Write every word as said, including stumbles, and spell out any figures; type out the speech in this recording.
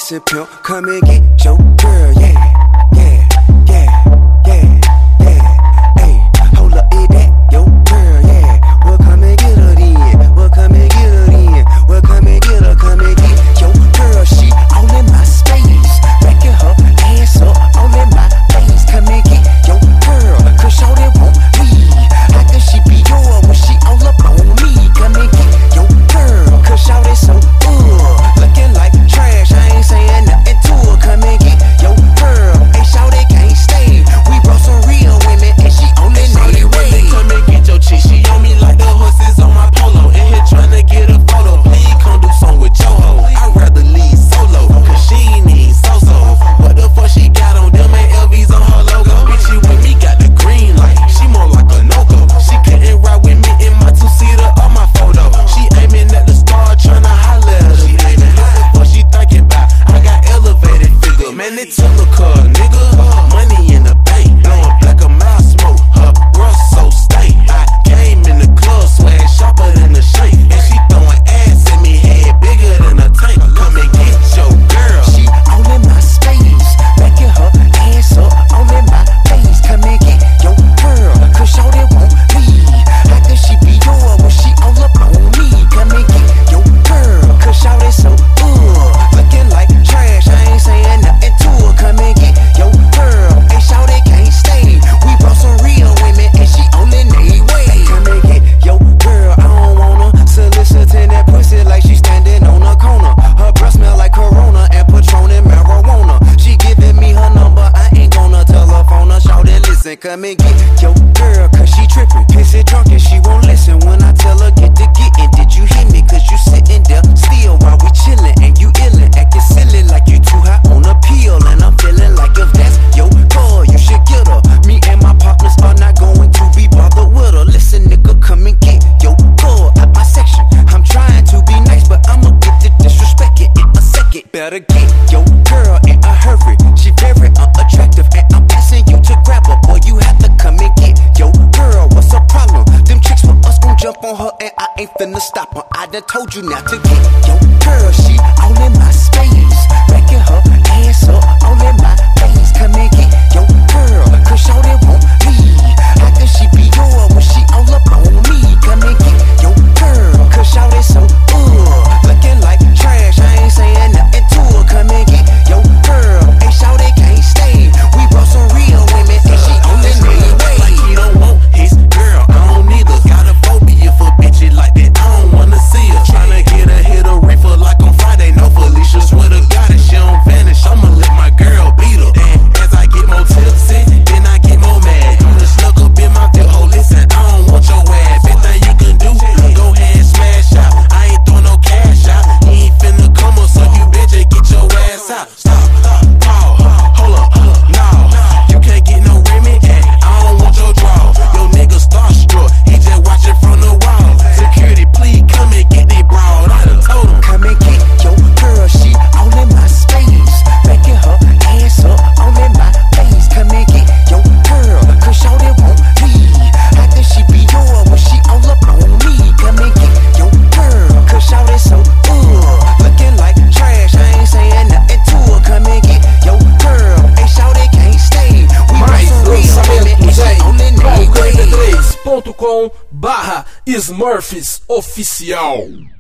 listen, pimp, come and get your girl, yeah, yeah, yeah, yeah, yeah. Hey, hold up, is that your girl, yeah? Well, come and get her then. Well, come and get her then. Well, come and get her, come and get your girl. She all in my space, backing her ass up, all in my face. Come and get your girl, cause shorty won't leave. How can she be yours when she all up on me? Come and get your girl, cause shorty so good, looking like trash. I ain't saying nothing to her. Come and get your girl. Hey, shorty can't stay. We brought some real women and she only need way. Come and get your chick. She on me like the horses on my polo. In here tryna get a photo. Please come do some with your hoe. I'd rather leave solo, cause she need so-so. What the fuck she got on them? Ain't L Vs on her logo. Bitch, she with me got the green light. She more like a no-go. She couldn't ride with me in my two-seater or my photo. She aiming at the star, tryna holler at her. She aiming what the fuck she thinking about? I got elevated figure. Man, it took a car, nigga. Money in the bank. Blowing black a mouth smoke. Her breath so stank. I came in the club, swag sharper than the shank. And she throwing ass at me, head bigger than a tank. Come and get your girl. She all in my space, backing her ass up, all in my face. Come and get your girl, cause shorty won't leave. How can she be yours when she all up on me? Come and get your girl, cause shorty so good, looking like trash. I ain't saying nothing to her. Come and get your girl. Hey, shorty can't stay. We brought some real women and she only need way. Come and get your girl. I don't wanna soliciting that pussy like she standing on a corner. Her breath smell like Corona and Patron and marijuana. She giving me her number, I ain't gonna telephone her. Shawty, listen, come and get your girl, cause she trippin', pissy drunk and she won't listen when I tell her get to gettin'. Did you hear me? Cause you sitting there still while we chillin', and you illin', acting silly like you too hot on a pill. And I'm feeling like if that's your girl, you should get her. Me and my partners are not going to be bothered with her. Listen, nigga, come and get your girl out my section. I'm trying to be nice, but I'ma get to disrespect it in a second. Better get your girl in a hurry. She very unattractive, and I'm asking you to grab her. Boy, you have to come and get your girl. What's the problem? Them chicks for us gon' jump on her, and I ain't finna stop her. I done told you not to get your girl. She all in my space, backing her ass up, all in my face. Come and get your girl, cause shorty won't leave. How can she be yours when she all up on me? Come and get your girl, cause shorty so good, looking like trash. I ain't saying nothing to her. Come and get your girl. Hey, shorty can't stay. We brought some real women and she only need way. Like he don't want his girl, I don't either. Got a phobia for bitches like that, I don't wanna see her. Tryna get a hit a reefer like on Friday, no Felicia. Swear to God, if she don't vanish, I'ma let my girl beat her. And as I get more tipsy, then I get more mad. I'm just snuck up in my dip, oh listen, I don't want your ass. Best thing you can do, go ahead and smash out. I ain't throwing no cash out. You ain't finna come up, so you better get your ass out. Stop, pause, hold up, no, you can't get no Remy, and I don't want your draw. Your nigga starstruck, he just watching from the wall. Security, please come and get they broad. I done told him. Come and get your girl, she all in my space, backing her ass up, all in my face. Come and get your girl, cause shorty won't leave. How can she be yours when she all up on me? Come and get your girl, cause shorty so good, looking like trash. I ain't saying nothing to her. Come and get your girl. Hey, shorty can't stay. We Mais lançamentos em ponto m p três ponto com barra Smurfs Oficial.